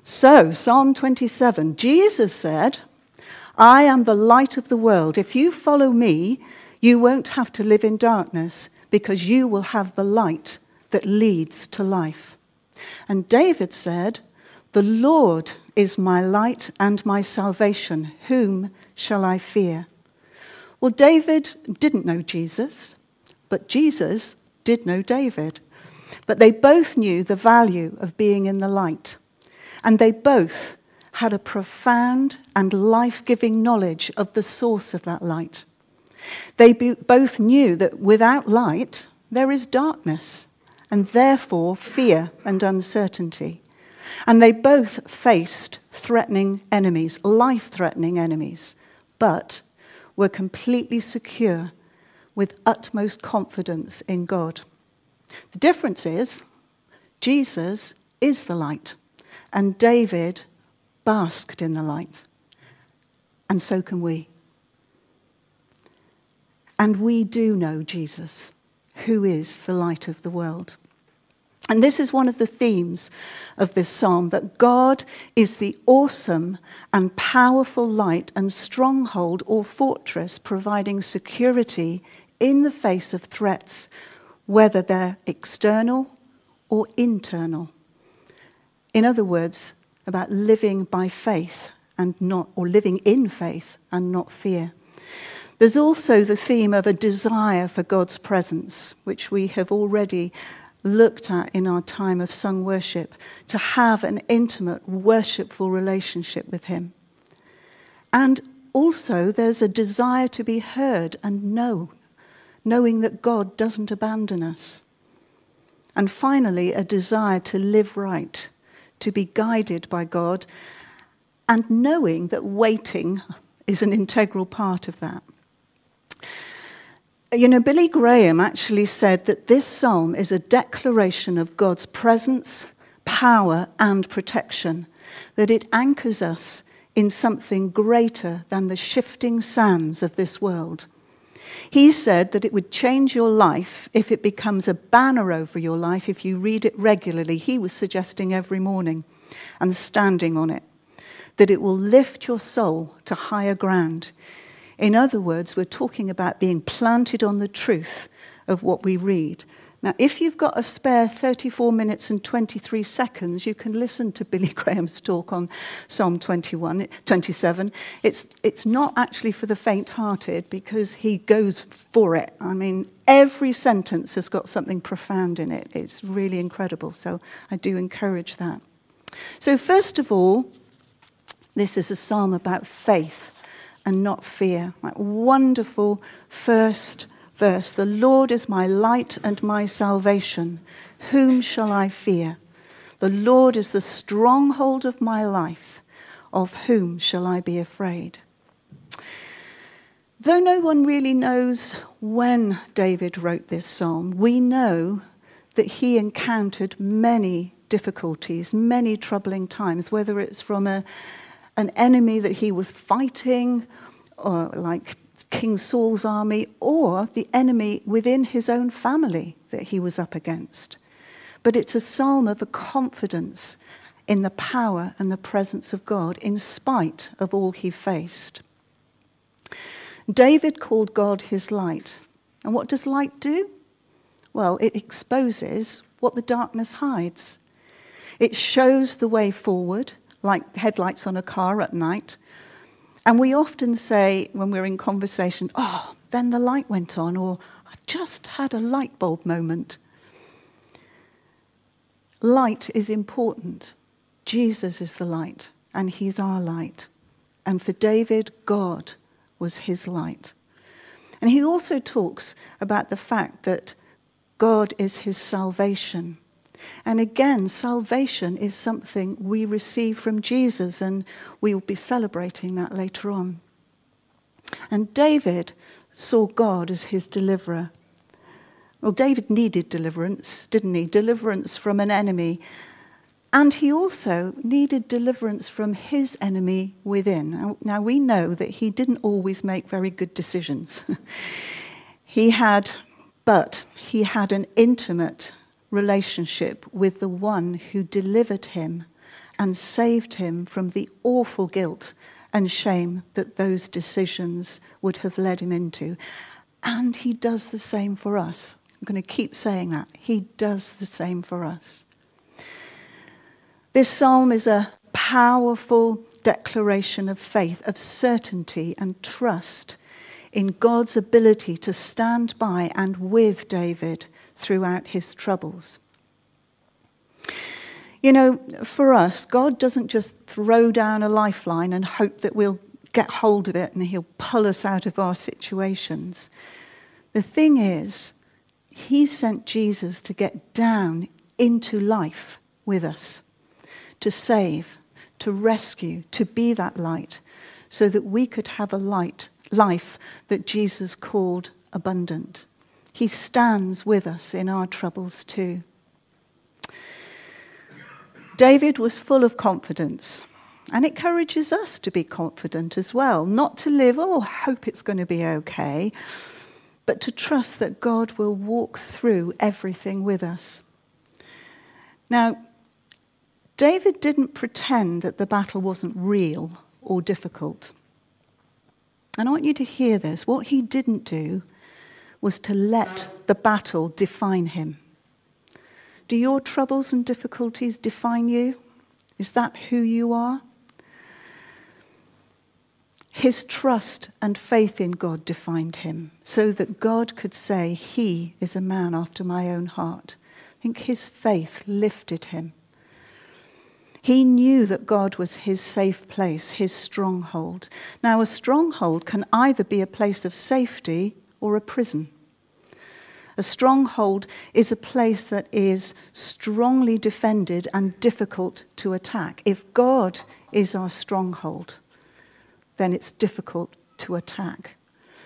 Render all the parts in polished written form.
So, Psalm 27, Jesus said, I am the light of the world. If you follow me, you won't have to live in darkness because you will have the light that leads to life. And David said, the Lord is my light and my salvation. Whom shall I fear? Well, David didn't know Jesus, but Jesus did know David. But they both knew the value of being in the light. And they both had a profound and life-giving knowledge of the source of that light. They both knew that without light, there is darkness, and therefore fear and uncertainty. And they both faced threatening enemies, life-threatening enemies, but were completely secure with utmost confidence in God. The difference is, Jesus is the light, and David basked in the light, and so can we. And we do know Jesus, who is the light of the world. And this is one of the themes of this psalm, that God is the awesome and powerful light and stronghold or fortress providing security in the face of threats, whether they're external or internal. In other words, about living by faith and not, or living in faith and not fear. There's also the theme of a desire for God's presence, which we have already looked at in our time of sung worship, to have an intimate, worshipful relationship with him. And also there's a desire to be heard and known, knowing that God doesn't abandon us. And finally, a desire to live right, to be guided by God, and knowing that waiting is an integral part of that. You know, Billy Graham actually said that this psalm is a declaration of God's presence, power, and protection, that it anchors us in something greater than the shifting sands of this world. He said that it would change your life if it becomes a banner over your life if you read it regularly. He was suggesting every morning and standing on it, that it will lift your soul to higher ground. In other words, we're talking about being planted on the truth of what we read. Now, if you've got a spare 34 minutes and 23 seconds, you can listen to Billy Graham's talk on Psalm 27. It's not actually for the faint-hearted because he goes for it. I mean, every sentence has got something profound in it. It's really incredible, so I do encourage that. So first of all, this is a psalm about faith and not fear. That wonderful first verse, the Lord is my light and my salvation. Whom shall I fear? The Lord is the stronghold of my life. Of whom shall I be afraid? Though no one really knows when David wrote this psalm, we know that he encountered many difficulties, many troubling times, whether it's from an enemy that he was fighting, or like King Saul's army, or the enemy within his own family that he was up against. But it's a psalm of a confidence in the power and the presence of God in spite of all he faced. David called God his light. And what does light do? Well, it exposes what the darkness hides. It shows the way forward, like headlights on a car at night. And we often say when we're in conversation, oh, then the light went on, or I've just had a light bulb moment. Light is important. Jesus is the light, and he's our light. And for David, God was his light. And he also talks about the fact that God is his salvation. And again, salvation is something we receive from Jesus, and we will be celebrating that later on. And David saw God as his deliverer. Well, David needed deliverance, didn't he? Deliverance from an enemy. And he also needed deliverance from his enemy within. Now, we know that he didn't always make very good decisions. He had an intimate relationship with the one who delivered him and saved him from the awful guilt and shame that those decisions would have led him into. And he does the same for us. I'm going to keep saying that. He does the same for us. This psalm is a powerful declaration of faith, of certainty and trust in God's ability to stand by and with David throughout his troubles. You know, for us, God doesn't just throw down a lifeline and hope that we'll get hold of it and he'll pull us out of our situations. The thing is, he sent Jesus to get down into life with us, to save, to rescue, to be that light, so that we could have a life that Jesus called abundant. He stands with us in our troubles too. David was full of confidence, and it encourages us to be confident as well, not to live, hope it's going to be okay, but to trust that God will walk through everything with us. Now, David didn't pretend that the battle wasn't real or difficult. And I want you to hear this. What he didn't do was to let the battle define him. Do your troubles and difficulties define you? Is that who you are? His trust and faith in God defined him, so that God could say, he is a man after my own heart. I think his faith lifted him. He knew that God was his safe place, his stronghold. Now, a stronghold can either be a place of safety or a prison. A stronghold is a place that is strongly defended and difficult to attack. If God is our stronghold, then it's difficult to attack.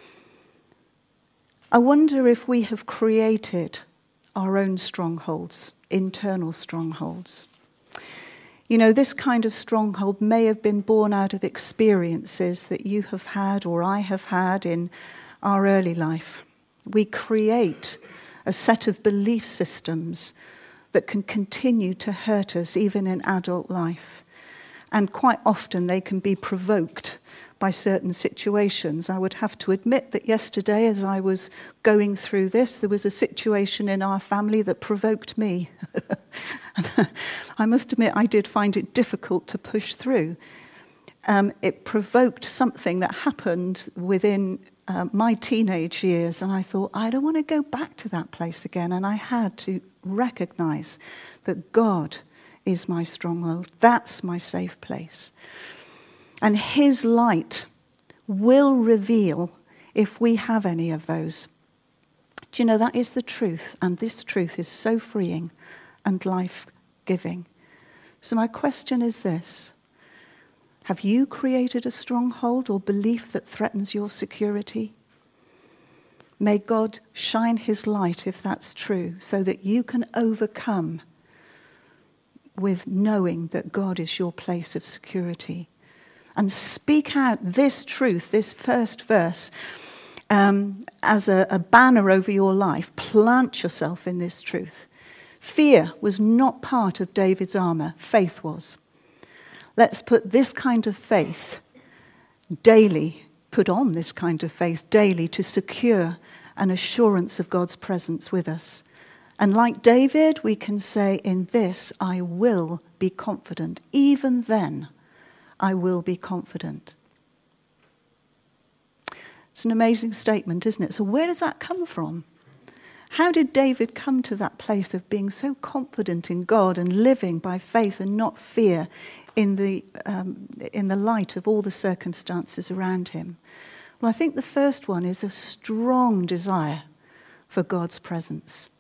I wonder if we have created our own strongholds, internal strongholds. You know, this kind of stronghold may have been born out of experiences that you have had or I have had in our early life. We create a set of belief systems that can continue to hurt us even in adult life. And quite often they can be provoked by certain situations. I would have to admit that yesterday, as I was going through this, there was a situation in our family that provoked me. And I must admit, I did find it difficult to push through. It provoked something that happened within my teenage years, and I thought, I don't want to go back to that place again. And I had to recognize that God is my stronghold. That's my safe place. And his light will reveal if we have any of those. Do you know, that is the truth, and this truth is so freeing and life-giving. So my question is this: have you created a stronghold or belief that threatens your security? May God shine his light if that's true, so that you can overcome with knowing that God is your place of security. And speak out this truth, this first verse, as a banner over your life. Plant yourself in this truth. Fear was not part of David's armor. Faith was. Let's put this kind of faith daily, put on this kind of faith daily to secure an assurance of God's presence with us. And like David, we can say, in this I will be confident. Even then, I will be confident. It's an amazing statement, isn't it? So where does that come from? How did David come to that place of being so confident in God and living by faith and not fear in the light of all the circumstances around him? Well, I think the first one is a strong desire for God's presence.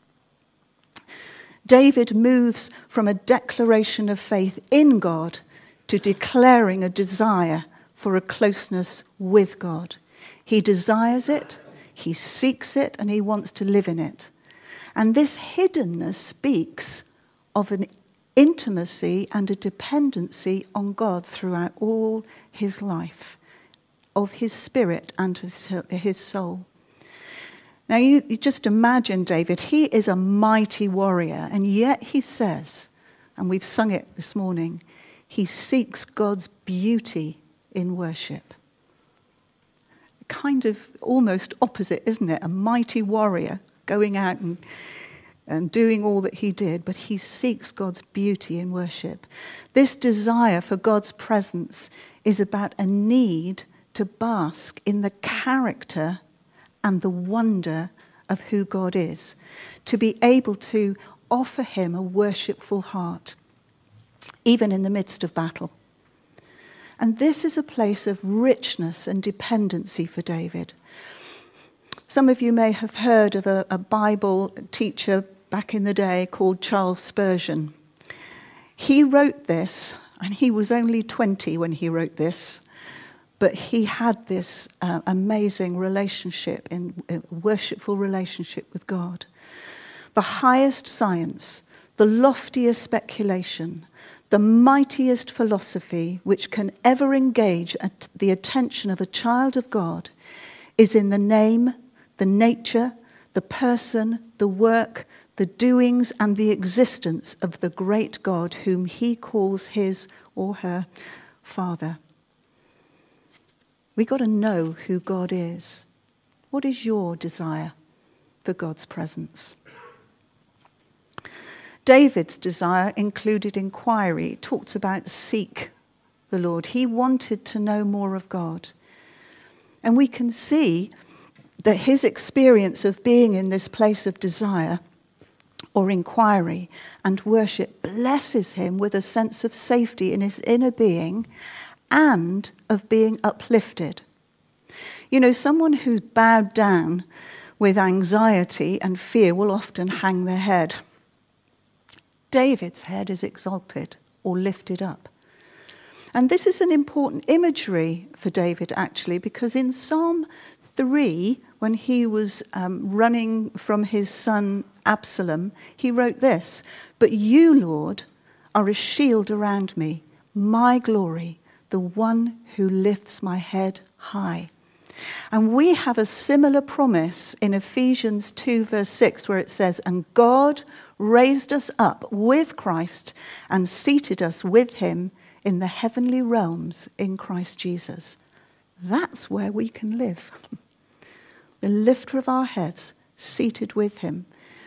David moves from a declaration of faith in God to declaring a desire for a closeness with God. He desires it, he seeks it, and he wants to live in it. And this hiddenness speaks of an intimacy and a dependency on God throughout all his life, of his spirit and his soul. Now you just imagine David, he is a mighty warrior, and yet he says, and we've sung it this morning, He seeks God's beauty in worship. Kind of almost opposite, isn't it? A mighty warrior going out and doing all that he did, but he seeks God's beauty in worship. This desire for God's presence is about a need to bask in the character and the wonder of who God is, to be able to offer him a worshipful heart, even in the midst of battle. And this is a place of richness and dependency for David. Some of you may have heard of a Bible teacher back in the day called Charles Spurgeon. He wrote this, and he was only 20 when he wrote this, but he had this amazing relationship, worshipful relationship with God. The highest science, the loftiest speculation, the mightiest philosophy which can ever engage at the attention of a child of God is in the name, the nature, the person, the work, the doings and the existence of the great God whom he calls his or her Father. We've got to know who God is. What is your desire for God's presence? David's desire included inquiry. It talks about seek the Lord. He wanted to know more of God. And we can see that his experience of being in this place of desire or inquiry and worship blesses him with a sense of safety in his inner being and of being uplifted. You know, someone who's bowed down with anxiety and fear will often hang their head. David's head is exalted or lifted up. And this is an important imagery for David, actually, because in Psalm 3, when he was running from his son Absalom, he wrote this: "But you, Lord, are a shield around me, my glory, the one who lifts my head high." And we have a similar promise in Ephesians 2, verse 6, where it says, "And God raised us up with Christ and seated us with him in the heavenly realms in Christ Jesus." That's where we can live. The lifter of our heads, seated with him.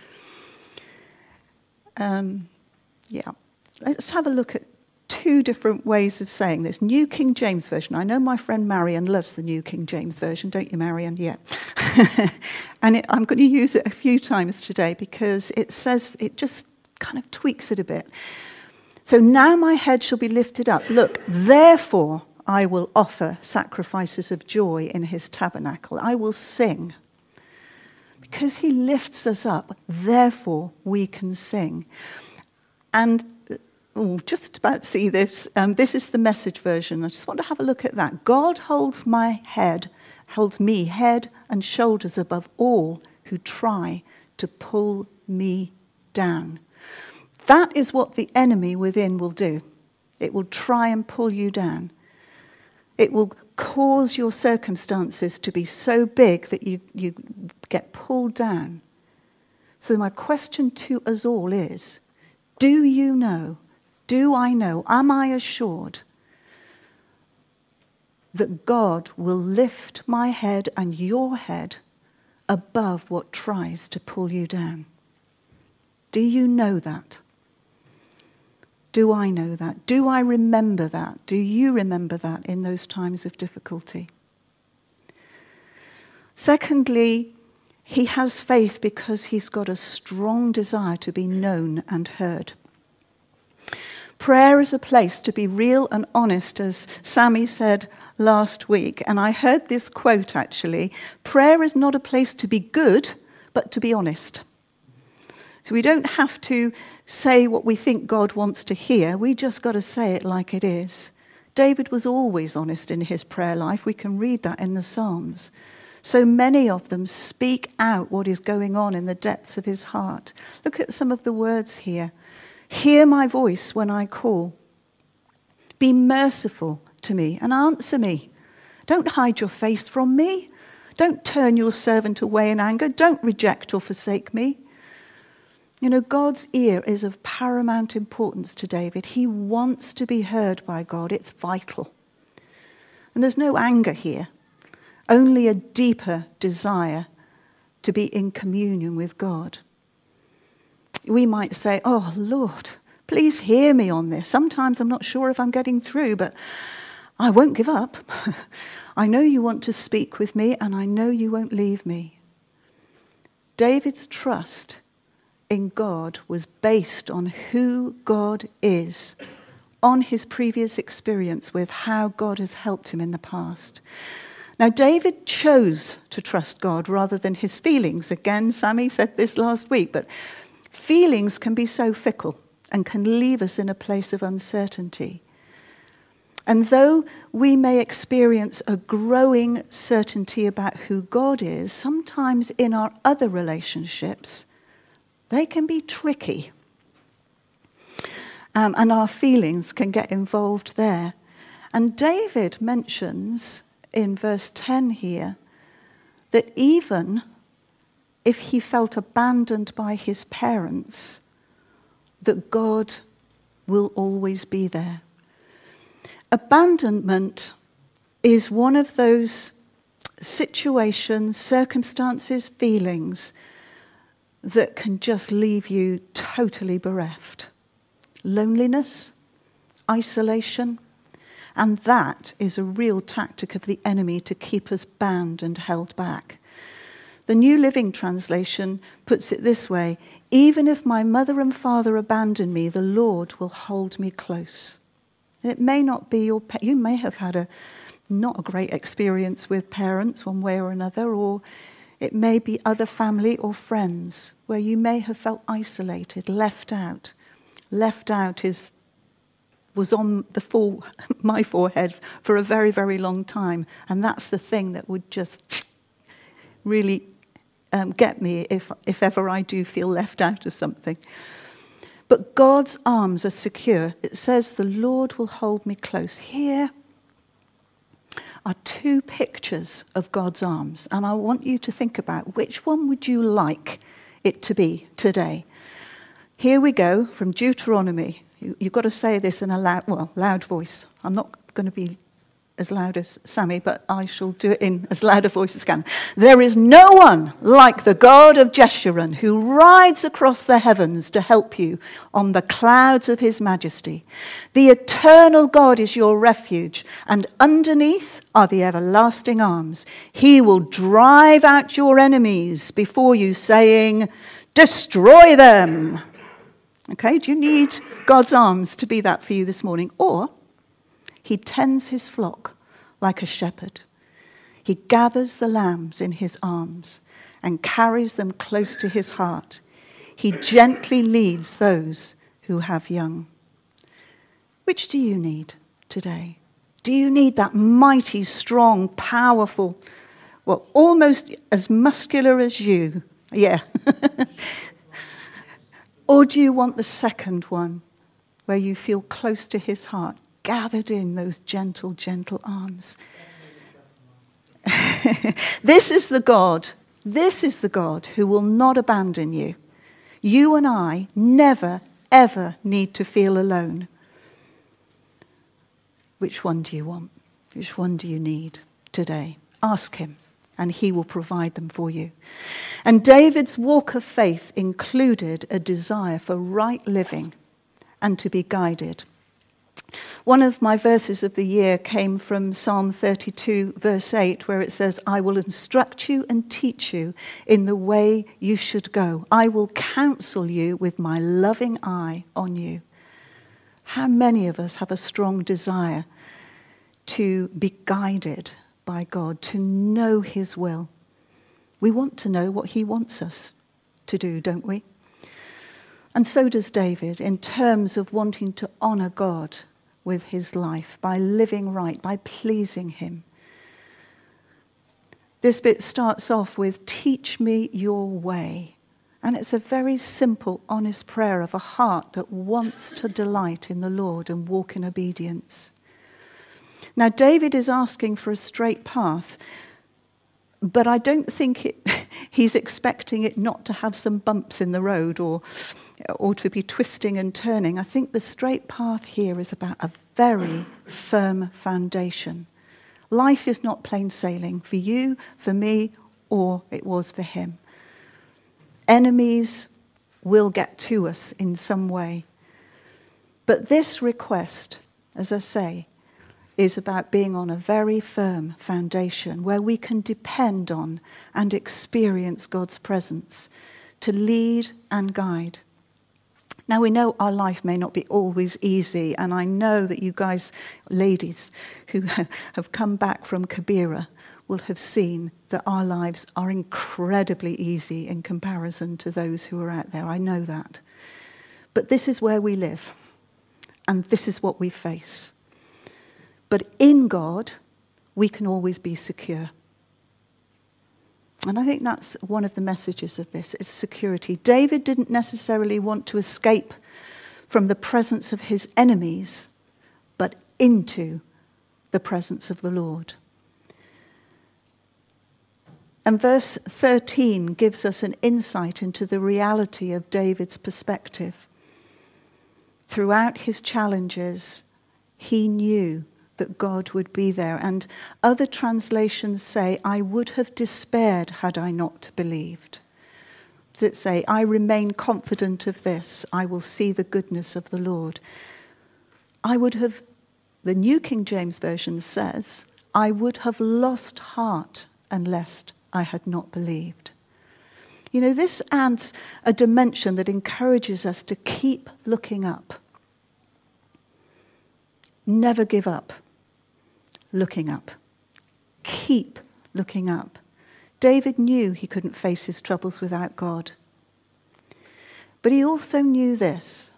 Let's have a look at two different ways of saying this. New King James Version. I know my friend Marion loves the New King James Version, don't you, Marion? Yeah. And I'm going to use it a few times today because it says, it just kind of tweaks it a bit. So now my head shall be lifted up. Look, therefore I will offer sacrifices of joy in his tabernacle. I will sing. Because he lifts us up, therefore we can sing. And just about to see this. This is the Message version. I just want to have a look at that. God holds me head and shoulders above all who try to pull me down. That is what the enemy within will do. It will try and pull you down. It will cause your circumstances to be so big that you get pulled down. So my question to us all is, do you know? Do I know? Am I assured that God will lift my head and your head above what tries to pull you down? Do you know that? Do I know that? Do I remember that? Do you remember that in those times of difficulty? Secondly, he has faith because he's got a strong desire to be known and heard. Prayer is a place to be real and honest, as Sammy said last week. And I heard this quote, actually. Prayer is not a place to be good, but to be honest. So we don't have to say what we think God wants to hear. We just got to say it like it is. David was always honest in his prayer life. We can read that in the Psalms. So many of them speak out what is going on in the depths of his heart. Look at some of the words here. Hear my voice when I call. Be merciful to me and answer me. Don't hide your face from me. Don't turn your servant away in anger. Don't reject or forsake me. You know, God's ear is of paramount importance to David. He wants to be heard by God. It's vital. And there's no anger here, only a deeper desire to be in communion with God. We might say, oh, Lord, please hear me on this. Sometimes I'm not sure if I'm getting through, but I won't give up. I know you want to speak with me, and I know you won't leave me. David's trust in God was based on who God is, on his previous experience with how God has helped him in the past. Now, David chose to trust God rather than his feelings. Again, Sammy said this last week, but feelings can be so fickle and can leave us in a place of uncertainty. And though we may experience a growing certainty about who God is, sometimes in our other relationships, they can be tricky. And our feelings can get involved there. And David mentions in verse 10 here that even if he felt abandoned by his parents, that God will always be there. Abandonment is one of those situations, circumstances, feelings that can just leave you totally bereft. Loneliness, isolation, and that is a real tactic of the enemy to keep us bound and held back. The New Living Translation puts it this way: even if my mother and father abandon me, the Lord will hold me close. It may not be you may have had not a great experience with parents one way or another, or it may be other family or friends where you may have felt isolated, left out. Left out was on my forehead for a very, very long time. And that's the thing that would just really get me if ever I do feel left out of something. But God's arms are secure. It says, the Lord will hold me close. Here are two pictures of God's arms. And I want you to think about which one would you like it to be today. Here we go from Deuteronomy. You've got to say this in a loud voice. I'm not going to be as loud as Sammy, but I shall do it in as loud a voice as I can. There is no one like the God of Jeshurun who rides across the heavens to help you on the clouds of his majesty. The eternal God is your refuge, and underneath are the everlasting arms. He will drive out your enemies before you, saying, destroy them. Okay, do you need God's arms to be that for you this morning? Or he tends his flock like a shepherd. He gathers the lambs in his arms and carries them close to his heart. He gently leads those who have young. Which do you need today? Do you need that mighty, strong, powerful, almost as muscular as you? Yeah. Or do you want the second one, where you feel close to his heart, gathered in those gentle, gentle arms? This is the God who will not abandon you. You and I never, ever need to feel alone. Which one do you want? Which one do you need today? Ask him, and he will provide them for you. And David's walk of faith included a desire for right living and to be guided. One of my verses of the year came from Psalm 32, verse 8, where it says, I will instruct you and teach you in the way you should go. I will counsel you with my loving eye on you. How many of us have a strong desire to be guided by God, to know his will? We want to know what he wants us to do, don't we? And so does David, in terms of wanting to honor God with his life, by living right, by pleasing him. This bit starts off with, teach me your way. And it's a very simple, honest prayer of a heart that wants to delight in the Lord and walk in obedience. Now, David is asking for a straight path, But I don't think he's expecting it not to have some bumps in the road or to be twisting and turning. I think the straight path here is about a very firm foundation. Life is not plain sailing for you, for me, or it was for him. Enemies will get to us in some way. But this request, as I say, is about being on a very firm foundation where we can depend on and experience God's presence to lead and guide. Now, we know our life may not be always easy, and I know that you guys, ladies, who have come back from Kibera will have seen that our lives are incredibly easy in comparison to those who are out there. I know that. But this is where we live, and this is what we face. But in God, we can always be secure. And I think that's one of the messages of this, is security. David didn't necessarily want to escape from the presence of his enemies, but into the presence of the Lord. And verse 13 gives us an insight into the reality of David's perspective. Throughout his challenges, he knew that God would be there. And other translations say, I would have despaired had I not believed. Does it say, I remain confident of this, I will see the goodness of the Lord? I would have, the New King James Version says, I would have lost heart unless I had not believed. You know, this adds a dimension that encourages us to keep looking up. Never give up looking up. Keep looking up. David knew he couldn't face his troubles without God. But he also knew this,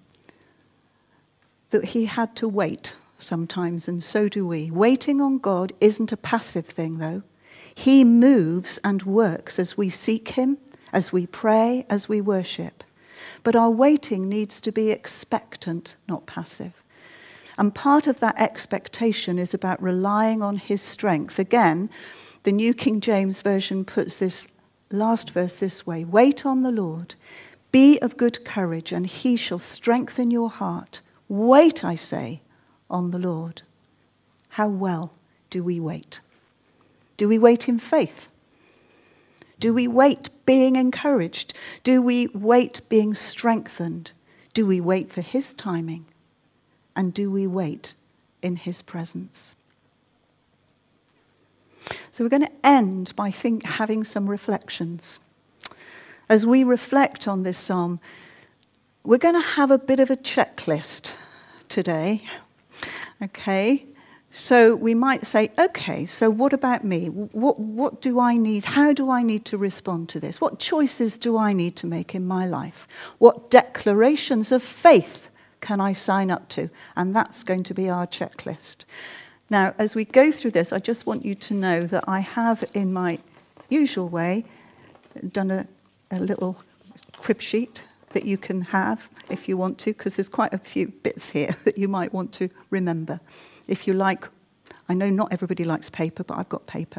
that he had to wait sometimes, and so do we. Waiting on God isn't a passive thing, though. He moves and works as we seek him, as we pray, as we worship. But our waiting needs to be expectant, not passive. And part of that expectation is about relying on his strength. Again, the New King James Version puts this last verse this way: wait on the Lord, be of good courage, and he shall strengthen your heart. Wait, I say, on the Lord. How well do we wait? Do we wait in faith? Do we wait being encouraged? Do we wait being strengthened? Do we wait for his timing? And do we wait in his presence? So we're going to end by having some reflections. As we reflect on this psalm, we're going to have a bit of a checklist today. Okay? So we might say, okay, so what about me? What do I need? How do I need to respond to this? What choices do I need to make in my life? What declarations of faith can I sign up to? And that's going to be our checklist. Now, as we go through this, I just want you to know that I have, in my usual way, done a little crib sheet that you can have if you want to, because there's quite a few bits here that you might want to remember. If you like, I know not everybody likes paper, but I've got paper.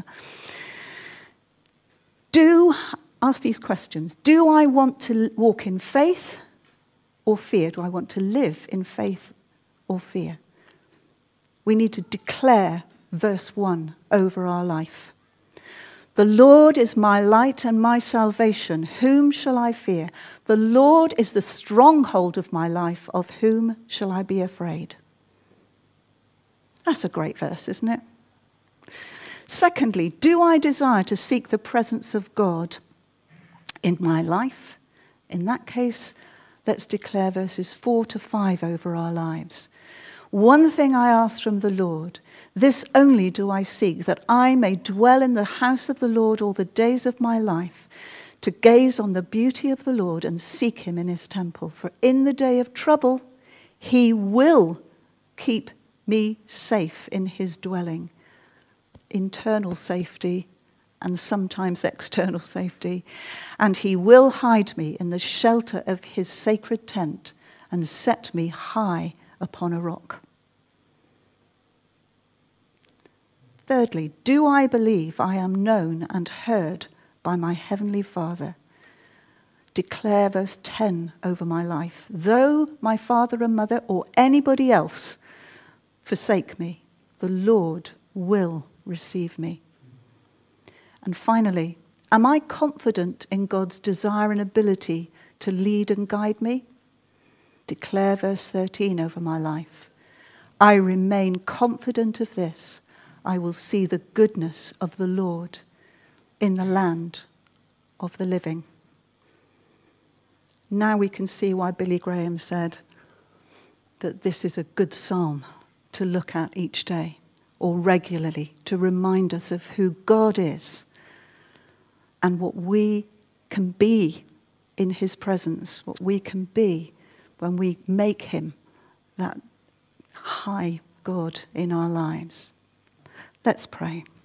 Ask these questions. Do I want to walk in faith or fear? Do I want to live in faith or fear? We need to declare verse 1 over our life. The Lord is my light and my salvation. Whom shall I fear? The Lord is the stronghold of my life. Of whom shall I be afraid? That's a great verse, isn't it? Secondly, do I desire to seek the presence of God in my life? In that case, let's declare verses 4 to 5 over our lives. One thing I ask from the Lord, this only do I seek, that I may dwell in the house of the Lord all the days of my life, to gaze on the beauty of the Lord and seek him in his temple. For in the day of trouble, he will keep me safe in his dwelling. Internal safety and sometimes external safety. And he will hide me in the shelter of his sacred tent and set me high upon a rock. Thirdly, do I believe I am known and heard by my heavenly Father? Declare verse 10 over my life. Though my father and mother or anybody else forsake me, the Lord will receive me. And finally, am I confident in God's desire and ability to lead and guide me? Declare verse 13 over my life. I remain confident of this. I will see the goodness of the Lord in the land of the living. Now we can see why Billy Graham said that this is a good psalm to look at each day or regularly to remind us of who God is and what we can be in his presence, what we can be when we make him that high God in our lives. Let's pray.